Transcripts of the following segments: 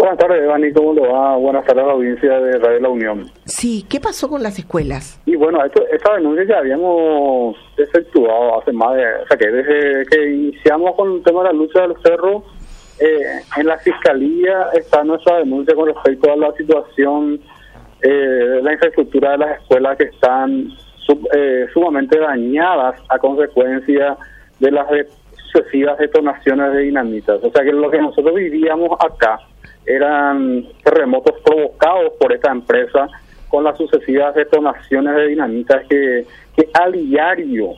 Buenas tardes, Dani, ¿cómo le va? Buenas tardes a la audiencia de Radio La Unión. Sí, ¿qué pasó con las escuelas? Y bueno, esta denuncia ya habíamos efectuado hace más de... O sea, que desde que iniciamos con el tema de la lucha del cerro, en la Fiscalía está nuestra denuncia con respecto a la situación de la infraestructura de las escuelas que están sumamente dañadas a consecuencia de las sucesivas detonaciones de dinamitas. O sea, que lo que nosotros vivíamos acá eran terremotos provocados por esta empresa con las sucesivas detonaciones de dinamitas que a diario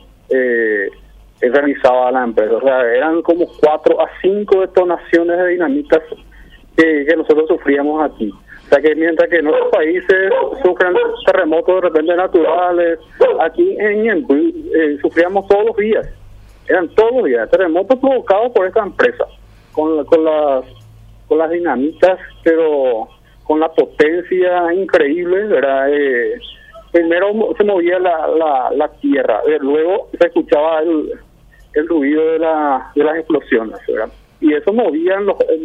realizaba la empresa. O sea, eran como 4 a 5 detonaciones de dinamitas que nosotros sufríamos aquí. O sea, que mientras que en otros países sufren terremotos de repente naturales, aquí en Ñemby sufríamos todos los días. Eran todos los días terremotos provocados por esta empresa con las dinamitas, pero con la potencia increíble, ¿verdad? Primero se movía la tierra, luego se escuchaba el ruido de las explosiones, ¿verdad? Y eso movía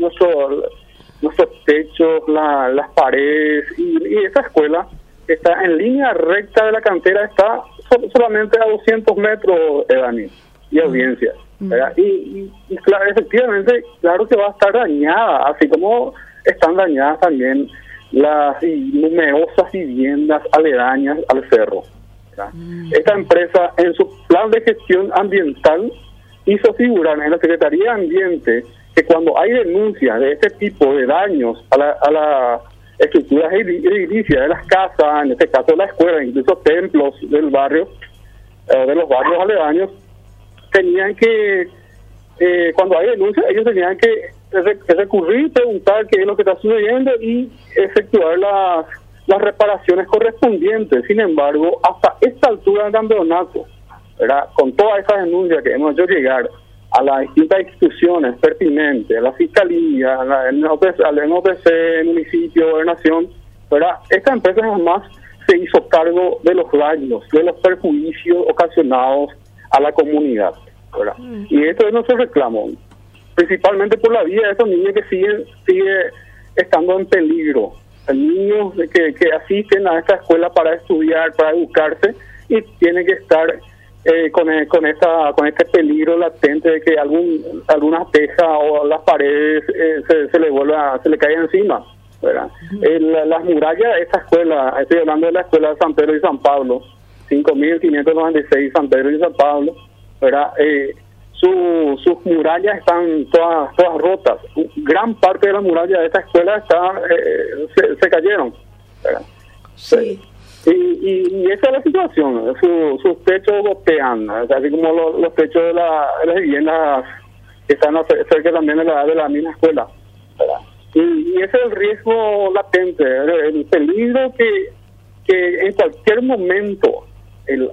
nuestros techos, las paredes, y esta escuela está en línea recta de la cantera, está solamente a 200 metros, Dani, y audiencia. Y claro, efectivamente, claro que va a estar dañada, así como están dañadas también las numerosas viviendas aledañas al cerro. Esta empresa, en su plan de gestión ambiental, hizo figurar en la Secretaría de Ambiente que cuando hay denuncias de este tipo de daños a las estructuras edilicias de las casas, en este caso la escuela, incluso templos del barrio, de los barrios aledaños, tenían que, cuando hay denuncias, ellos tenían que recurrir, preguntar qué es lo que está sucediendo y efectuar las reparaciones correspondientes. Sin embargo, hasta esta altura del campeonato, ¿verdad?, con todas esas denuncias que hemos hecho llegar a las distintas instituciones pertinentes, a la Fiscalía, al NOPC, el municipio, gobernación, ¿verdad?, esta empresa jamás se hizo cargo de los daños, de los perjuicios ocasionados a la comunidad, ¿verdad? Y esto es nuestro reclamo, principalmente por la vida de esos niños que sigue estando en peligro, niños que asisten a esta escuela para estudiar, para educarse, y tienen que estar con este peligro latente de que algunas tejas o las paredes se le caigan encima, ¿verdad? Las murallas de esta escuela, estoy hablando de la escuela de San Pedro y San Pablo, 5.596 San Pedro y San Pablo, ¿verdad? Sus murallas están todas rotas. Gran parte de las murallas de esta escuela se cayeron, ¿verdad? Sí. Y esa es la situación. Sus techos gotean, así como los techos de las viviendas que están cerca también de la misma escuela, ¿verdad? Y ese es el riesgo latente, el peligro que en cualquier momento el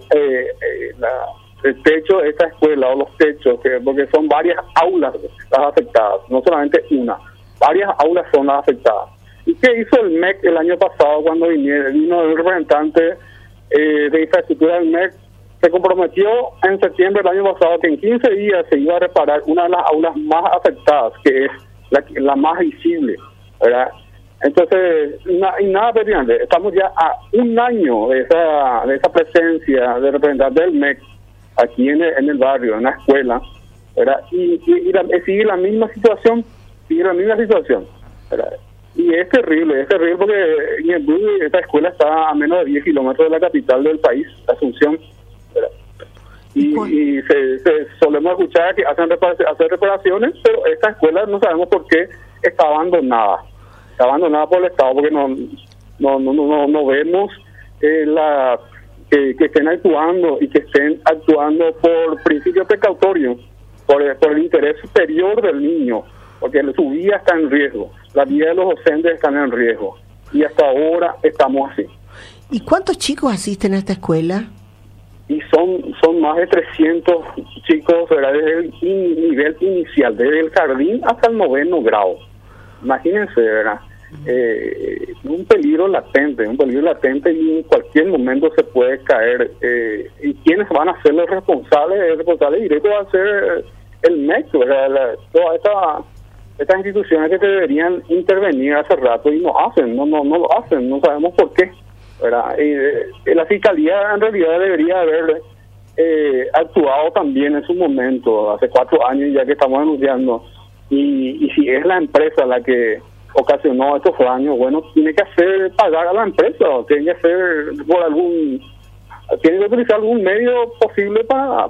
techo de esta escuela o los techos, porque son varias aulas las afectadas, no solamente una, varias aulas son las afectadas. ¿Y qué hizo el MEC el año pasado cuando vino el representante de infraestructura del MEC? Se comprometió en septiembre del año pasado que en 15 días se iba a reparar una de las aulas más afectadas, que es la más visible, ¿verdad? Entonces, nada pertinente. Estamos ya a un año de esa presencia de representante del MEC aquí en el barrio, en la escuela, ¿verdad? Y sigue la misma situación, ¿verdad? Y es terrible porque esta escuela está a menos de 10 kilómetros de la capital del país, Asunción, ¿verdad? Y solemos escuchar que hacen reparaciones, pero esta escuela no sabemos por qué está abandonada por el Estado, porque no vemos que estén actuando y que estén actuando por principio precautorio, por el interés superior del niño, porque su vida está en riesgo, la vida de los docentes están en riesgo, y hasta ahora estamos así. ¿Y cuántos chicos asisten a esta escuela? Y son más de 300 chicos, ¿verdad?, desde el nivel inicial, desde el jardín hasta el 9º grado. Imagínense, ¿verdad? Un peligro latente y en cualquier momento se puede caer. ¿Y quiénes van a ser los responsables? El responsable directo va a ser el MEC, ¿verdad? estas instituciones que deberían intervenir hace rato y no hacen, no lo hacen, no sabemos por qué, ¿verdad? La Fiscalía en realidad debería haber actuado también en su momento, hace 4 años ya que estamos denunciando, y si es la empresa la que ocasionó estos daños, bueno, tiene que hacer pagar a la empresa, tiene que hacer tiene que utilizar algún medio posible para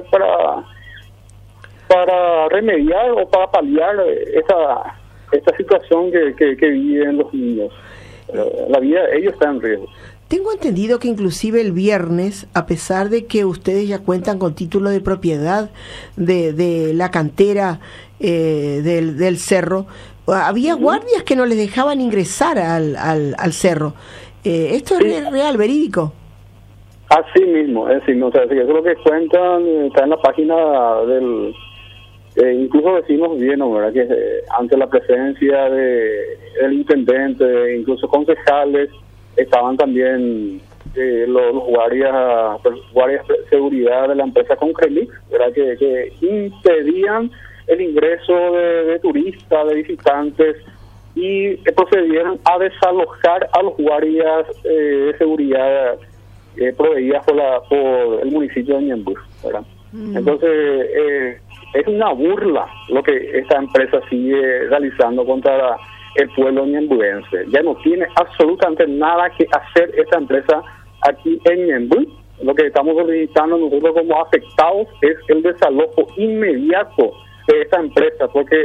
remediar o para paliar esta situación que viven los niños. La vida de ellos está en riesgo. Tengo entendido que inclusive el viernes, a pesar de que ustedes ya cuentan con título de propiedad de la cantera del cerro, había guardias que no les dejaban ingresar al cerro. ¿Esto es real, verídico? Así mismo, o sea, eso es lo que cuentan, está en la página del... incluso decimos bien, ¿verdad? Que ante la presencia del intendente, incluso concejales, estaban también los guardias de seguridad de la empresa Concrelix, ¿verdad? Que impedían el ingreso de turistas, de visitantes, y procedieron a desalojar a los guardias de seguridad proveídas por el municipio de Ñemby, ¿verdad? Entonces es una burla lo que esta empresa sigue realizando contra el pueblo ñembuense. Ya no tiene absolutamente nada que hacer esta empresa aquí en Ñemby. Lo que estamos solicitando nosotros como afectados es el desalojo inmediato de esta empresa, porque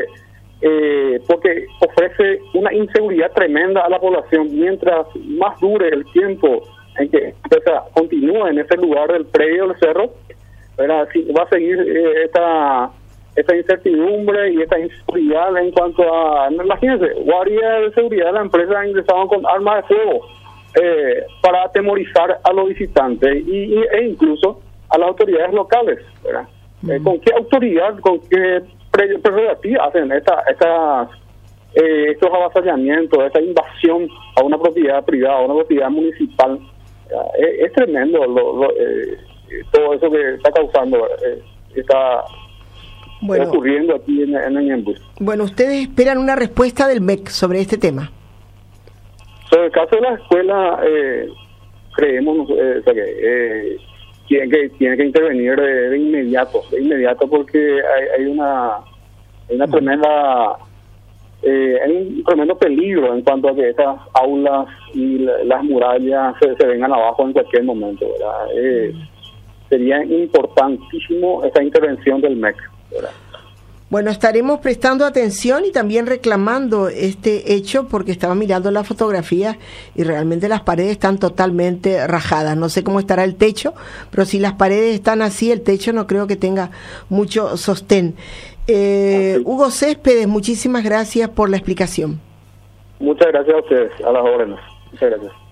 ofrece una inseguridad tremenda a la población. Mientras más dure el tiempo en que la empresa continúa en ese lugar del predio del cerro, ¿verdad? Sí, va a seguir esta incertidumbre y esta inseguridad en cuanto a... Imagínense, guardias de seguridad de la empresa ingresaban con armas de fuego para atemorizar a los visitantes e incluso a las autoridades locales, ¿verdad? ¿Con qué autoridad, con qué prerrogativa hacen estos avasallamientos, esta invasión a una propiedad privada, a una propiedad municipal? Es tremendo todo eso que está causando, está ocurriendo aquí en Ñemby. Bueno, ustedes esperan una respuesta del MEC sobre este tema. Sobre el caso de la escuela, creemos que tiene que intervenir de inmediato, porque hay una tremenda... hay un tremendo peligro en cuanto a que estas aulas y las murallas se vengan abajo en cualquier momento, ¿verdad? Sería importantísimo esa intervención del MEC, ¿verdad? Bueno, estaremos prestando atención y también reclamando este hecho, porque estaba mirando la fotografía y realmente las paredes están totalmente rajadas. No sé cómo estará el techo, pero si las paredes están así, el techo no creo que tenga mucho sostén. Hugo Céspedes, muchísimas gracias por la explicación. Muchas gracias a ustedes, a las órdenes. Muchas gracias.